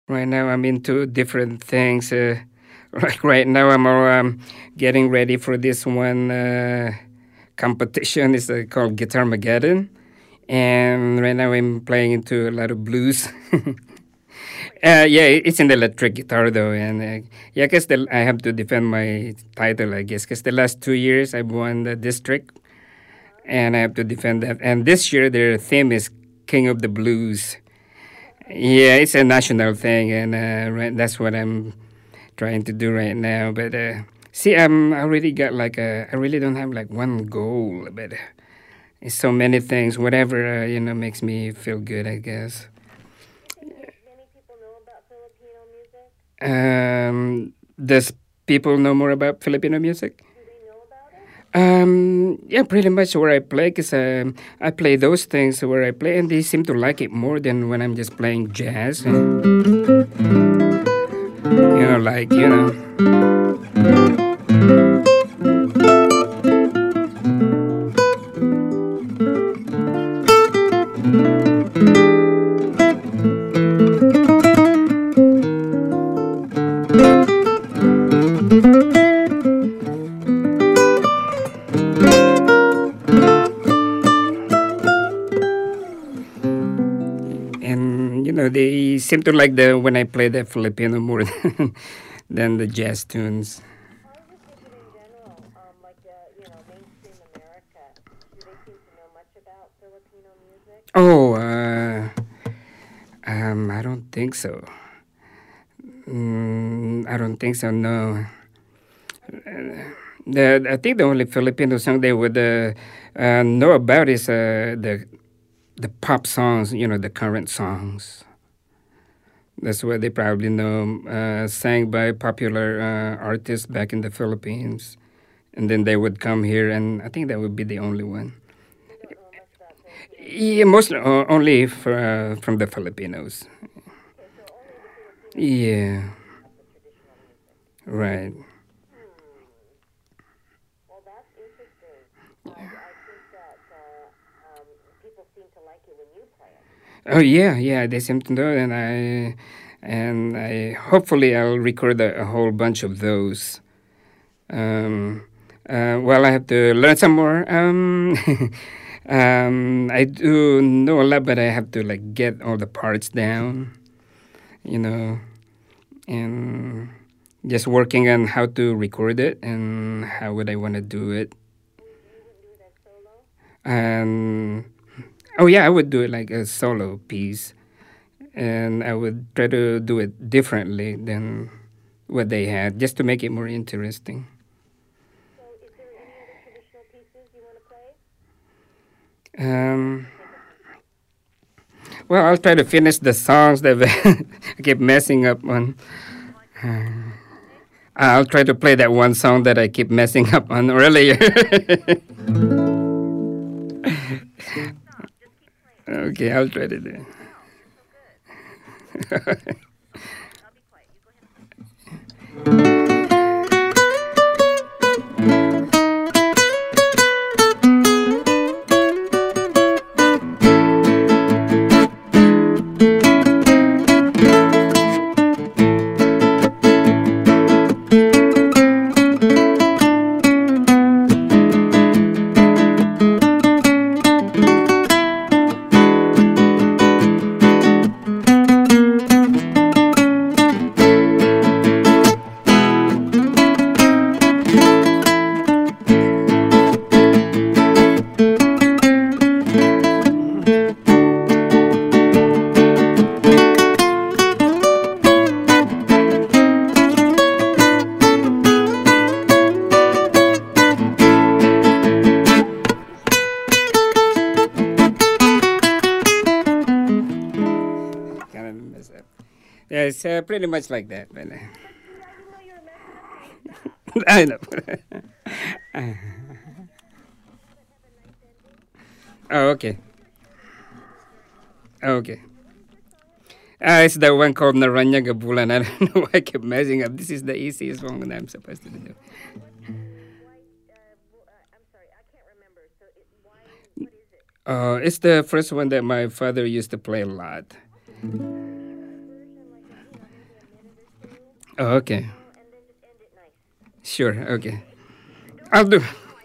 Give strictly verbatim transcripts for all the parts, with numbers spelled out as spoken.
Right now, I'm into different things. Uh, like right now, I'm um, getting ready for this one uh, competition. It's uh, called Guitar Mageddon, and right now I'm playing into a lot of blues. Uh, yeah, it- it's an electric guitar though, and uh, yeah, I guess the, I have to defend my title, I guess, because the last two years I've won the district, and I have to defend that. And this year their theme is King of the Blues. Yeah, it's a national thing, and uh, right, that's what I'm trying to do right now. But uh, see, I'm I already got like a, I really don't have like one goal, but uh, it's so many things. Whatever uh, you know makes me feel good, I guess. Um, does people know more about Filipino music? Um, yeah, pretty much where I play, cause um, I play those things where I play, and they seem to like it more than when I'm just playing jazz. And, you know, like you know. And you know they seem to like the when I play the Filipino more than, than the jazz tunes. Oh, uh, um, I don't think so. Mm, I don't think so. No, the I think the only Filipino song they would uh, uh, know about is uh, the the pop songs. You know, the current songs. That's what they probably know, uh, sang by popular uh, artists back in the Philippines. And then they would come here, and I think that would be the only one. Yeah, mostly uh, only for, uh, from the Filipinos. Yeah, right. Oh yeah, yeah. They seem to know, and I and I hopefully I'll record a, a whole bunch of those. Um, uh, well, I have to learn some more. Um, um, I do know a lot, but I have to like get all the parts down, you know, and just working on how to record it and how would I want to do it. And oh yeah, I would do it like a solo piece, and I would try to do it differently than what they had, just to make it more interesting. Um, well, I'll try to finish the songs that I keep messing up on. I'll try to play that one song that I keep messing up on earlier. Okay, I'll try to do. Kind of mess up. Yeah, it's uh, pretty much like that. But, uh, I know. Oh, okay. Oh, okay. Uh, it's the one called Naranya Gabulan. I don't know why I keep messing up. This is the easiest one that I'm supposed to do. Uh, it's the first one that my father used to play a lot. Oh, okay. Sure. Okay. I'll do.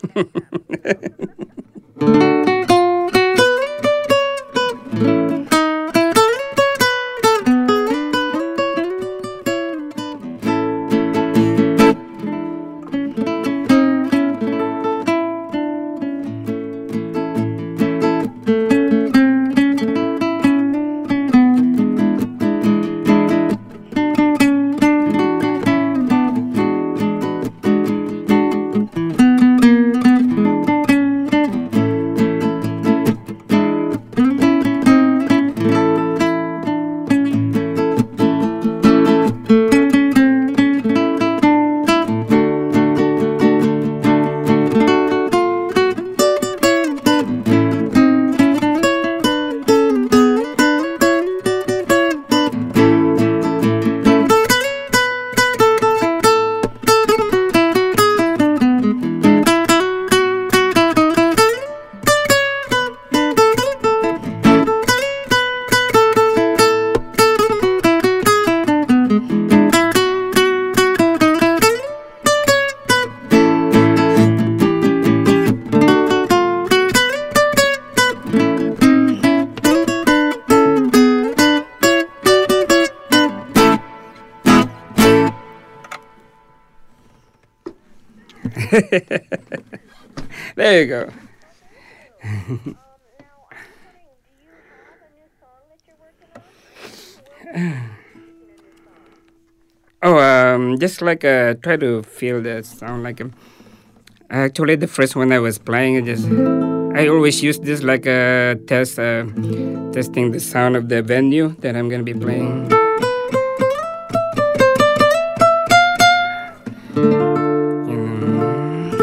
There you go. Oh, um, just like uh, try to feel the sound like um, actually the first one I was playing, I just I always use this like a test, uh, testing the sound of the venue that I'm gonna be playing. You know.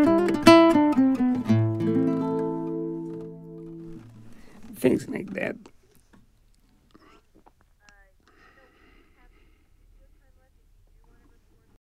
Things like that.